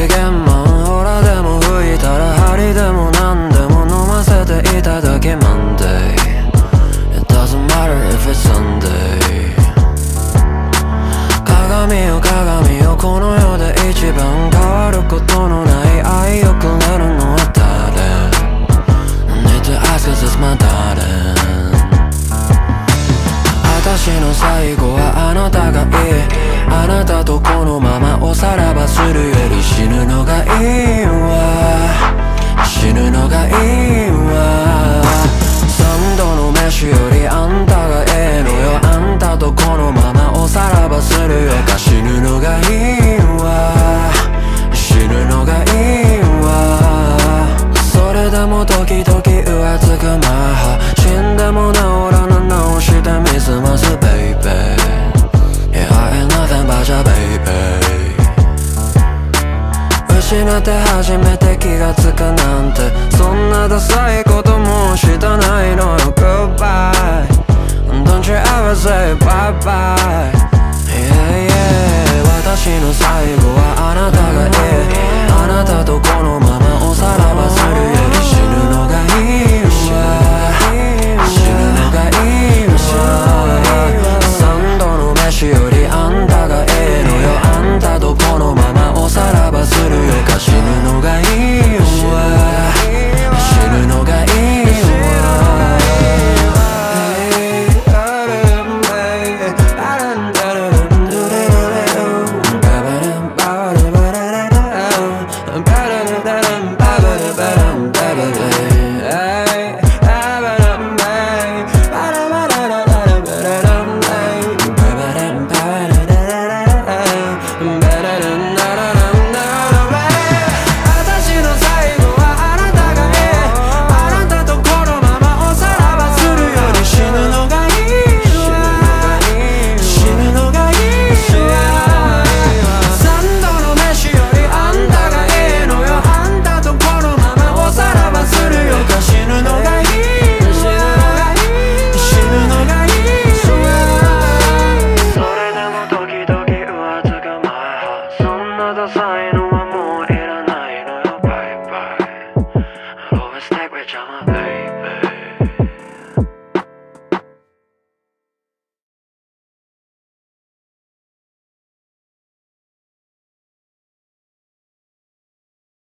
機嫌もんほらでも吹いたら針でも何でも飲ませていただけ Monday It doesn't matter if it's Sunday 鏡よ鏡よこの世で一番変わることのない愛をくれるのは誰 Need to ask cause it's my darling 私の最後はあなたがいいあなたとこのままおさらばするより死ぬのがいいわ死ぬのがいいわ三度の飯よりあんたがええのよあんたとこのままおさらばするよか死ぬのがいいわ死ぬのがいいわそれでも時々浮つくマハ死んでも治らぬ直してみすます baby Yeah, I ain't nothing but your baby 失って初めて気がつくなんてそんなダサいこともしたないのよ Goodbye Don't you ever say bye bye Yeah, yeah 私の最後は